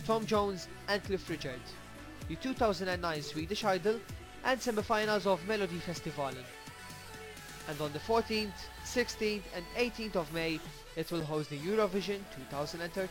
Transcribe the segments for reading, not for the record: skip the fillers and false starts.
Tom Jones and Cliff Richard, the 2009 Swedish Idol and semi-finals of Melodifestivalen. And on the 14th, 16th and 18th of May, it will host the Eurovision 2013.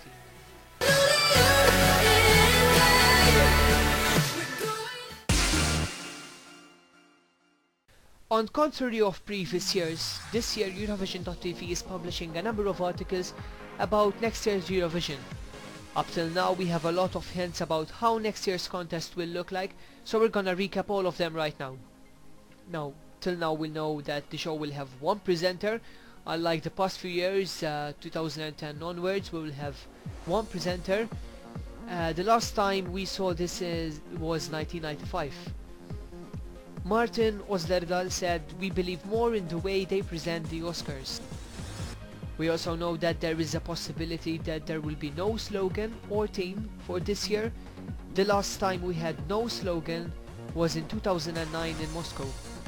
On contrary of previous years, this year Eurovision.tv is publishing a number of articles about next year's Eurovision. Up till now we have a lot of hints about how next year's contest will look like, so we're gonna recap all of them right now. Till now we know that the show will have one presenter. Unlike the past few years, 2010 onwards, we will have one presenter. The last time we saw this was 1995. Martin Oslerdahl said, "We believe more in the way they present the Oscars." We also know that there is a possibility that there will be no slogan or theme for this year. The last time we had no slogan was in 2009 in Moscow.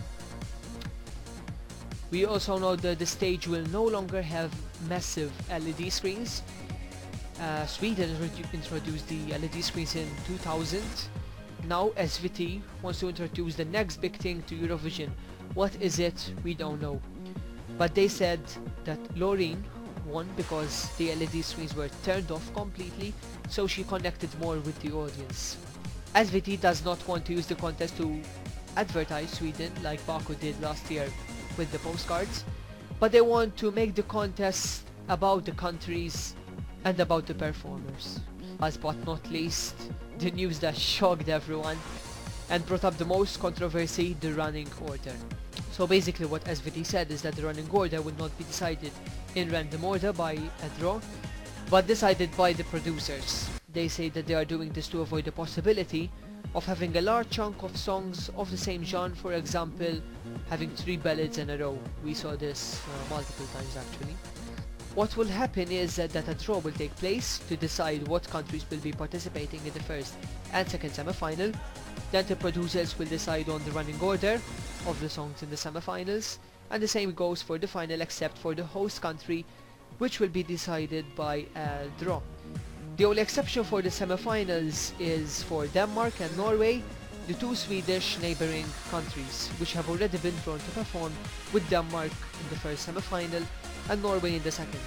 We also know that the stage will no longer have massive LED screens. Sweden introduced the LED screens in 2000. Now SVT wants to introduce the next big thing to Eurovision. What is it? We don't know. But they said that Loreen won because the LED screens were turned off completely, so she connected more with the audience. SVT does not want to use the contest to advertise Sweden like Baku did last year with the postcards, but they want to make the contest about the countries and about the performers. Last but not least, the news that shocked everyone and brought up the most controversy, the running order. So basically what SVT said is that the running order will not be decided in random order by a draw, but decided by the producers. They say that they are doing this to avoid the possibility of having a large chunk of songs of the same genre, for example, having 3 ballads in a row. We saw this multiple times actually. What will happen is that a draw will take place to decide what countries will be participating in the first and second semi-final. Then the producers will decide on the running order of the songs in the semi-finals, and the same goes for the final except for the host country, which will be decided by a draw. The only exception for the semi-finals is for Denmark and Norway, the 2 Swedish neighbouring countries, which have already been drawn to perform, with Denmark in the first semi-final and Norway in the second.